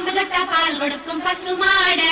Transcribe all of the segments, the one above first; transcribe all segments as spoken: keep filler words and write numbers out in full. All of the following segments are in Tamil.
காம்புகட்ட பால் கொடுக்கும் பசுமாடு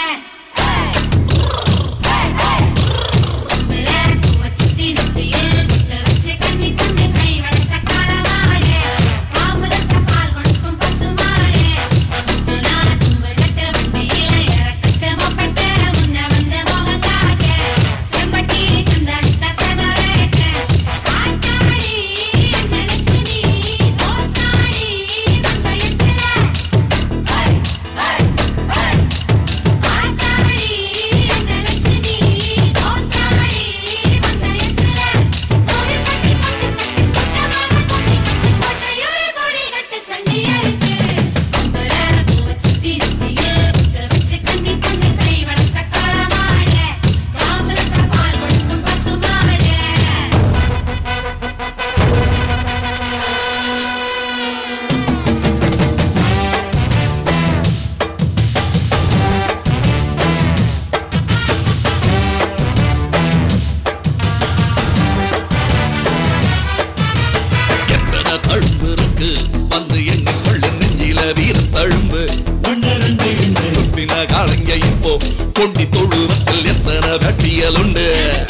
கொண்டி தொழுவத்தில் எத்தனை வெட்டியலுண்டு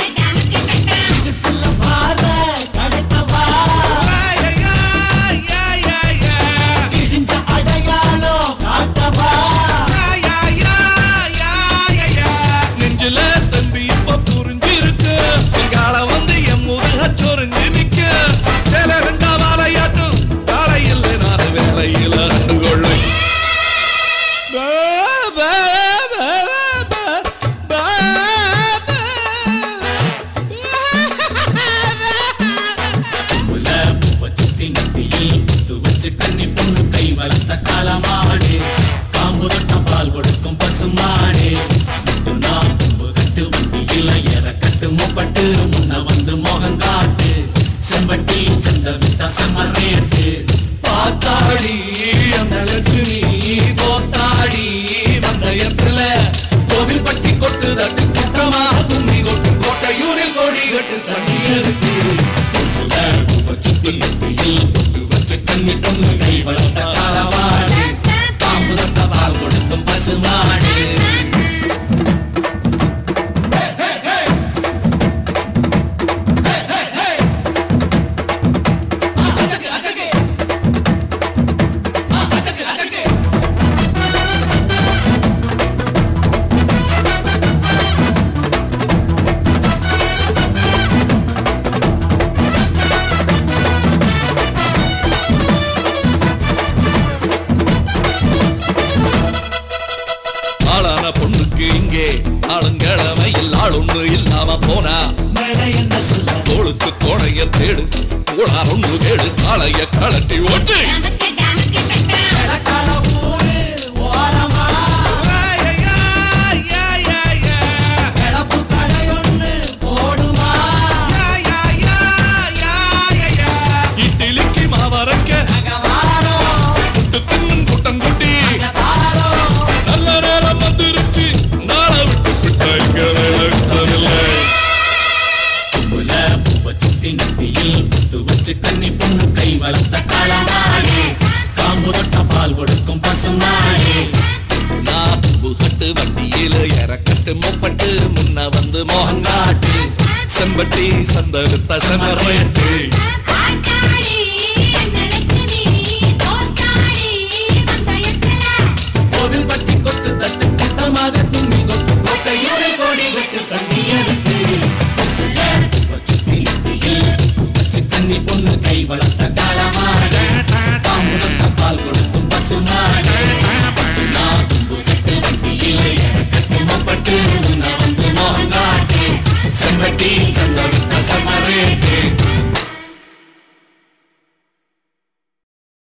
நெஞ்சில தம்பி இப்ப புரிஞ்சிருக்கு கால வந்து என் முருக சொரிஞ்சு நிக்க சில ரெண்டா வாழையாட்டும் காலையில் நான் வேலையில் அண்டு கொள்ளு பாத்தாடி அந்த லட்சுமி தோத்தாடி வந்தயத்துல கோவில் பட்டி கொட்டு தட்டு குற்றமாக கும்மி கொட்டு கோட்டையூரில் கோடி கட்டு சனி இருக்கு சுத்தி பொட்டு வச்சு கண்ணி பொண்ணு கை வளர்த்த காலவாடு பாம்பு தட்ட பால் கொடுக்கும் பசுமாடு பொண்ணுக்கு இங்கே ஆளுங்கிழமையில் ஆளொன்னு இல்லாம போனா தோளுக்கு தோடைய தேடு கோளார் ஒண்ணு கேடு காளைய கலட்டி ஓட்டு இட்லிக்கு மாவரைக்க முட்டு தின்னும் கூட்டம் கூட்டி கண்ணி பொண்ணு கை வளர்த்த காலமாடு காம்பு தொட்ட பால் கொடுக்கும் பசுமாடு புகட்டு வண்டியில இறக்கட்டு மொப்பட்டு முன்ன வந்து மோகங்காட்டு செம்பட்டி சந்தருத்த செமரேட்டு